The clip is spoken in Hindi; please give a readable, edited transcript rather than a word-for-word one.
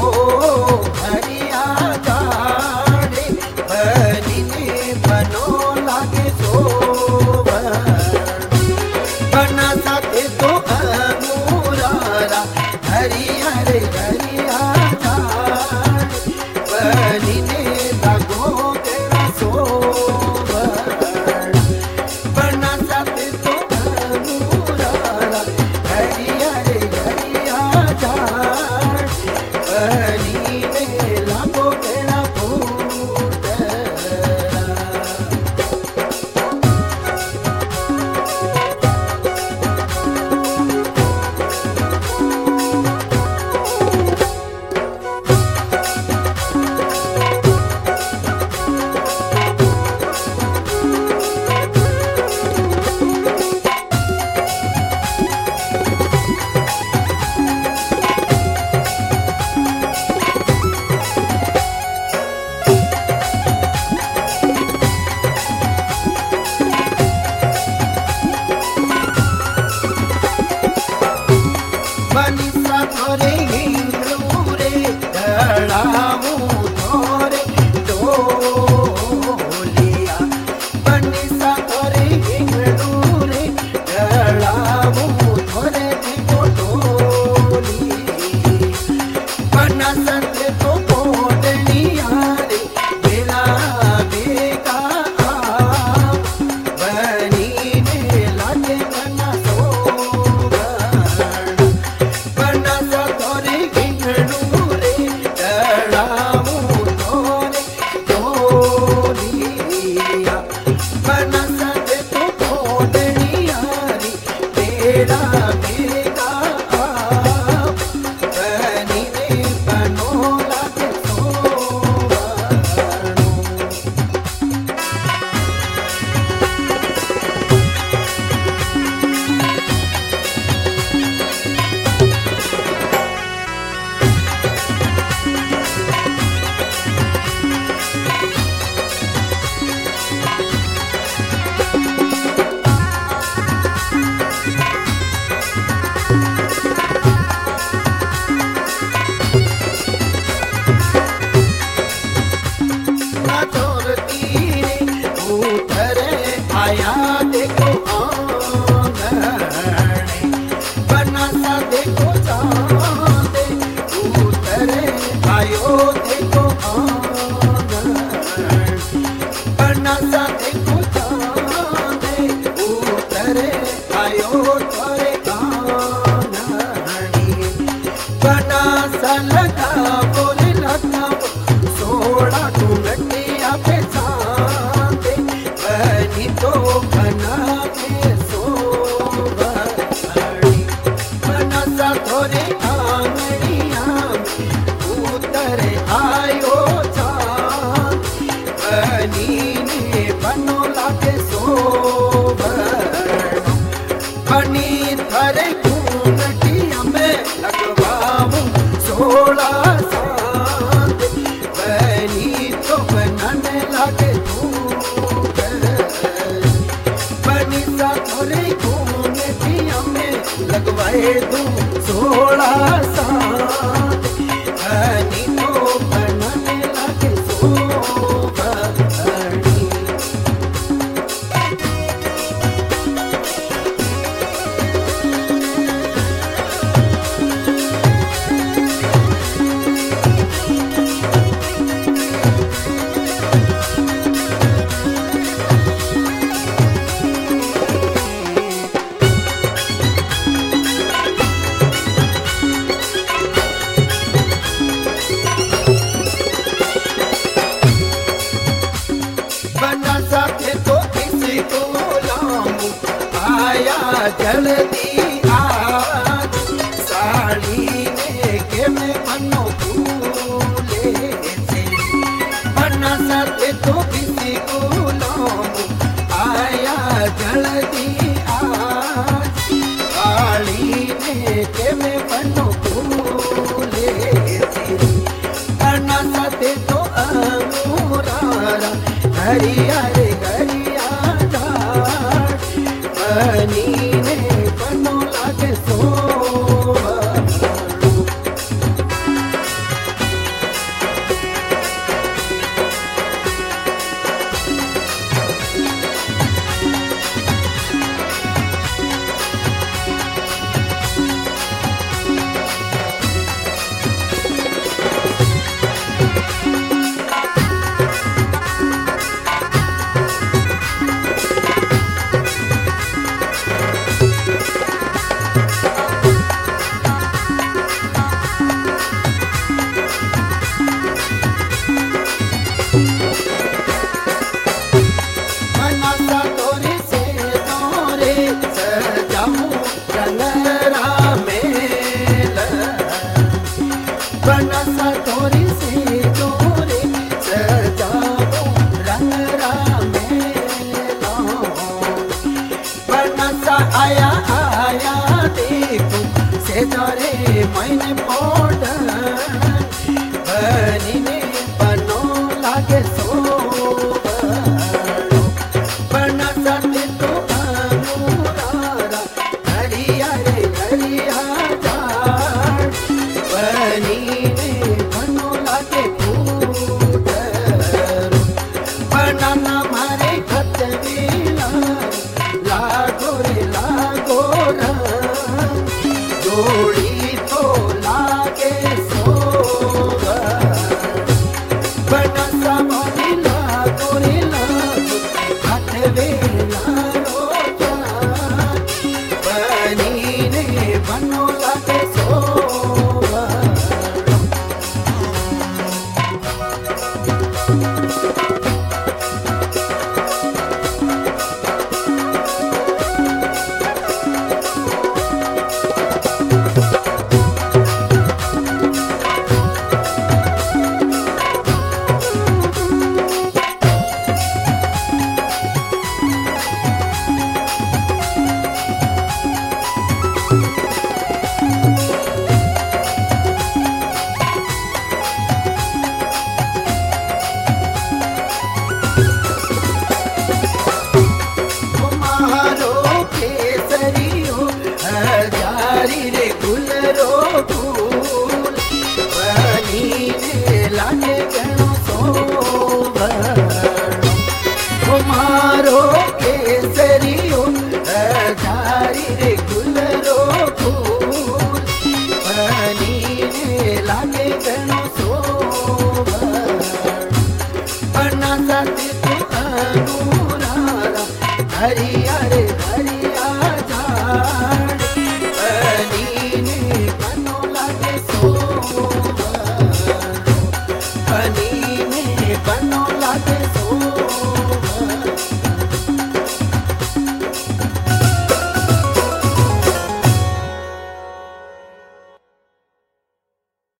हरिया जाड़े बनी ने बनो लागे सोबर बना साथे तो अनुरारा हरिया रे हरिया जाड़े बनी ने लागो तेरा सोबर बना साथे तो अनुरारा हरिया रे हरिया जाड़े बनी ने लागो तेरा फूटरा। बनिसा थोरे हिंगलू रे दड़ामू थोरे डोलिया बनिसा थोरे हिंगलू रे दड़ामू थोरे दिगो डोली बना सते तो कोडलिया रे बेला बेगा बनी ने लागे बना बना सा थोरे हिंगलू रे दड़ामू थोरे डोलिया बना सते तो कोडलिया रे बेड़ा बेगा बनी ने बनो लागे सोबरणो। आया देखो आंगणे बना सा देखो चांदे उतरे आयो देखो आंगणे बना सा देखो चांदे उतरे आयो थोरे आंगणी बना सा लगा बोले लगा सोड़ा टूटिया पे सांते बनी तो बना के सोबरणी बना सा थोरे आंगड़िया उतरे आयो चांद बनी ने बनो लागे सोबरणो बनी थरे घूंघटिया में लगवाऊं सोला सांत बनी तो बनने लागे बनी सा थोरे घूंघटिया में लगवाए दूं सोला सांत बनी तो बनने लागे सोबरणी। बना साथे तो किसी को लाऊं आया जल्दी आज साड़ी में के मैं बनो फूले से बना साथे तो किसी को लाऊं आया जल्दी आज साड़ी में के मैं बनो फूले से बना साथे तो अनुरारा हरिया रे हरिया जाड़ बनी ने बनो लागे सोबरणो। बनसा तोरी से जोरे सजाओ रंग रामेला बनसा आया आया देखो से जोरे मैंने पौडर बनी ने बनो लागे सो बनसा ते तो अनुरारा हरिया रे हरिया बनी ने बनो लागे फूटर बनाना मारे खत वेला लागो रे लागो जोड़ी तो लागे सोवर बनसा मोरी लागो रे लागो खत वेला रोजा बनी ने बनो लागे सोवर हजारी रे गुलरो फूल बनी ने लागे गणो सोभर कुमारो केसरियो हजारी रे गुलरो फूल बनी ने लागे गणो सोभर बनसा ते तो अनुरारा हरिया रे